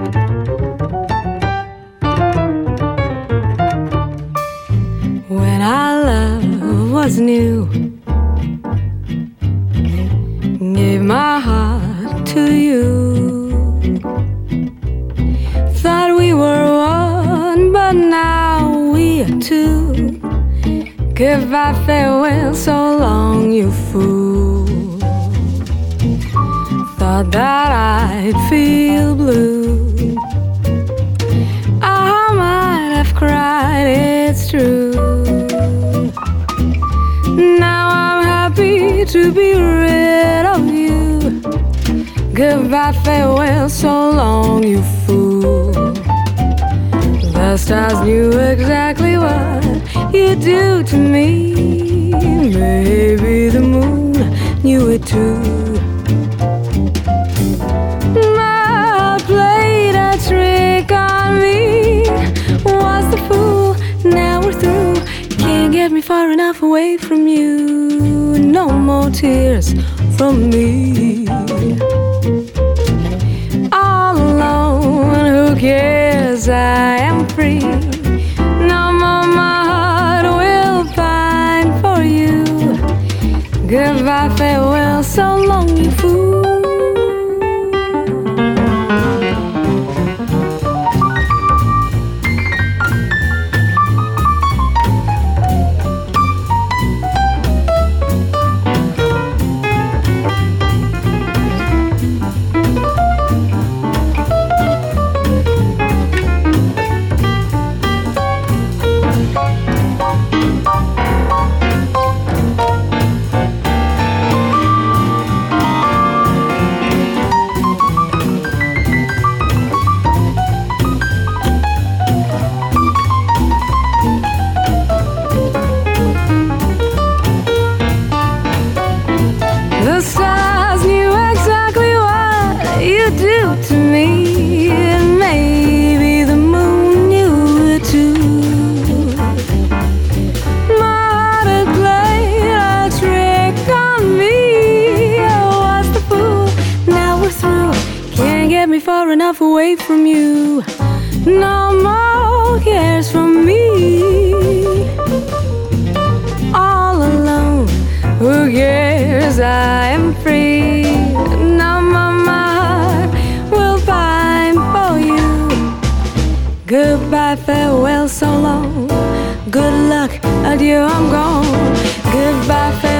When our love was new, gave my heart to you. Thought we were one, but now we are two. Goodbye, farewell, so long, you fool. Thought that I'd feel blue. I might have cried, it's true. Now I'm happy to be rid of you. Goodbye, farewell, so long, you fool. The stars knew exactly what you'd do to me. Maybe the moon knew it too. My played a trick on me. Was the fool, now we're through. Can't get me far enough away from you. No more tears from me. All alone, who cares? I am free. No more my heart will pine for you. Goodbye, farewell, so long, you fool. The stars knew exactly what you'd do to me. And maybe the moon knew it too. My heart had played a trick on me. I was the fool, now we're through. Can't get me far enough away from you. No more cares from me. All alone, who cares? I am free. Now my heart will pine for you. Goodbye, farewell, so long. Good luck, adieu, I'm gone. Goodbye, farewell.